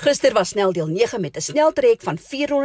Gister was sneldeel 9 met 'n sneltrek van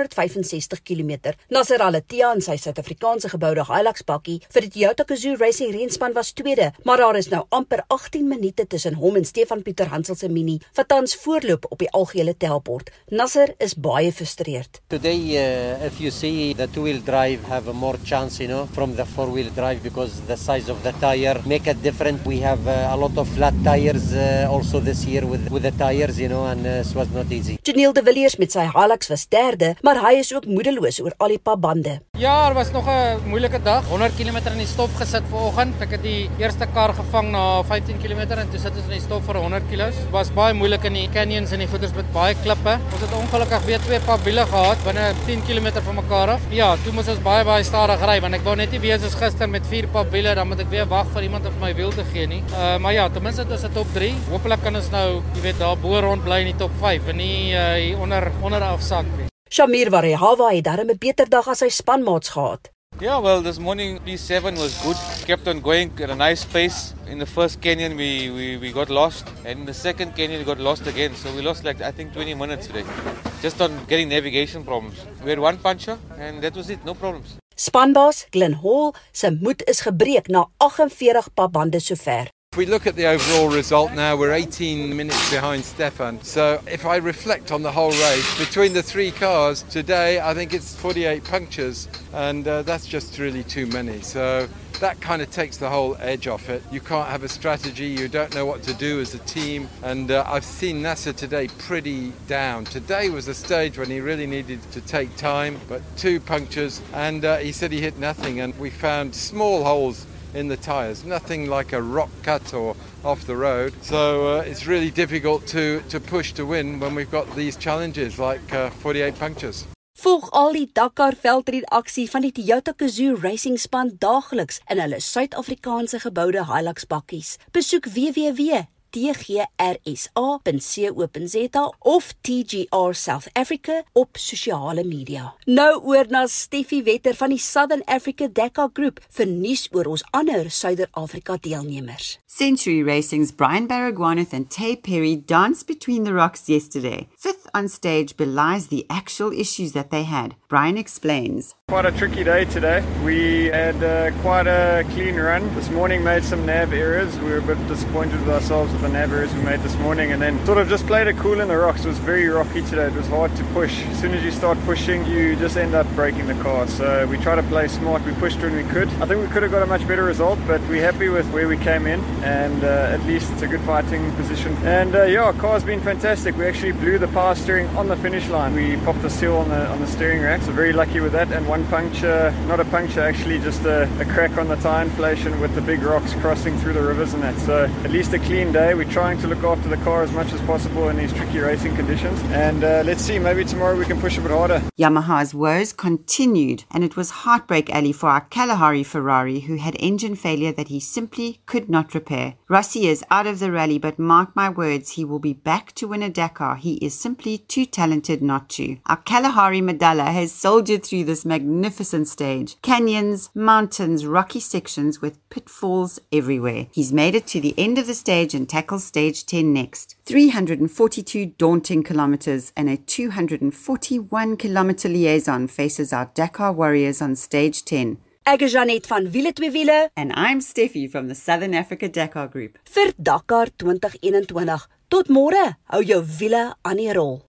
465 km. Nasser Al-Attiyah in sy Suid-Afrikaanse geboude Hilux bakkie vir die Toyota Gazoo Racing renspan was tweede, maar daar is nou amper 18 minute tussen hom en Stefan Pieter Hansel se Mini, wat tans voorloop op die algehele telbord. Nasser is baie frustreerd. Today, if you see, the two-wheel drive have a more chance, from the four-wheel drive because the size of the tire make it different. We have a lot of flat tires also this year with the tires, and it was not easy. Janiel de Villiers met sy Hilux was derde, maar hy is ook moedeloos oor al die papbande. Ja, was nog 'n moeilike dag. 100 km in die stop gesit vanoggend. Ek het die eerste kar gevang na 15 km en toe sit ons in die stop vir 100 kg. Was baie moeilik in die canyons en die goeters met baie klippe. Ons het ongelukkig weer 2 papwiele gehad binne 10 km van mekaar af. Ja, toe moes ons baie stadig ry want ek wou net nie wees soos gister met 4 papwiele, dan moet ek weer wag vir iemand op my wiel te gee nie. Maar ja, ten minste is dit top 3. Hoopelik kan ons nou, daar bo rond bly in die top 5 en nie hier onder afsak nie. Shamir Warehava het darem 'n beter dag as sy spanmaats gehad. Yeah, well, this morning P7 was good. Kept on going at a nice pace. In the first canyon, we got lost, and in the second canyon, we got lost again. So we lost I think 20 minutes today, just on getting navigation problems. We had one puncher, and that was it. No problems. Spanbaas Glenn Hall se moed is gebreek na 48 papbande sover. If we look at the overall result now, we're 18 minutes behind Stefan. So if I reflect on the whole race, between the 3 cars today, I think it's 48 punctures, and that's just really too many. So that kind of takes the whole edge off it. You can't have a strategy, you don't know what to do as a team, and I've seen Nasser today pretty down. Today was a stage when he really needed to take time, but 2 punctures, and he said he hit nothing, and we found small holes in the tyres, nothing like a rock cut or off the road. So it's really difficult to push to win when we've got these challenges like 48 punctures. Volg al die Dakar veldrit aksie van die Toyota Gazoo Racing span daagliks in hulle Suid-Afrikaanse geboude Hilux bakkies. Besoek www.tgrsa.co.za of TGR South Africa op sosiale media. Nou oor na Steffi Wetter van die Southern Africa Dakar Group vir nuus oor ons ander Suider-Afrika deelnemers. Century Racing's Brian Baragwanath and Tay Perry danced between the rocks yesterday. Fifth on stage belies the actual issues that they had. Brian explains. Quite a tricky day today. We had quite a clean run. This morning made some nav errors. We were a bit disappointed with ourselves with the nav errors we made this morning, and then sort of just played it cool in the rocks. It was very rocky today. It was hard to push. As soon as you start pushing, you just end up breaking the car. So we try to play smart. We pushed when we could. I think we could have got a much better result, but we're happy with where we came in, and at least it's a good fighting position. And our car's been fantastic. We actually blew the power steering on the finish line. We popped the seal on the steering rack, so very lucky with that. And one puncture, not a puncture actually, just a crack on the tire inflation with the big rocks crossing through the rivers and that. So at least a clean day. We're trying to look after the car as much as possible in these tricky racing conditions. And let's see, maybe tomorrow we can push a bit harder. Yamaha's woes continued, and it was heartbreak alley for our Kalahari Ferrari, who had engine failure that he simply could not repair. Rossi is out of the rally, but mark my words, he will be back to win a Dakar. He is simply too talented not to. Our Kalahari Madala has soldiered through this magnificent stage. Canyons, mountains, rocky sections with pitfalls everywhere. He's made it to the end of the stage and tackles stage 10 next. 342 daunting kilometers and a 241 kilometer liaison faces our Dakar warriors on stage 10. Ek is Janet van Wiele 2 Wiele. And I'm Steffi from the Southern Africa Dakar Group. Vir Dakar 2021. Tot môre, hou jou wiele aan die rol.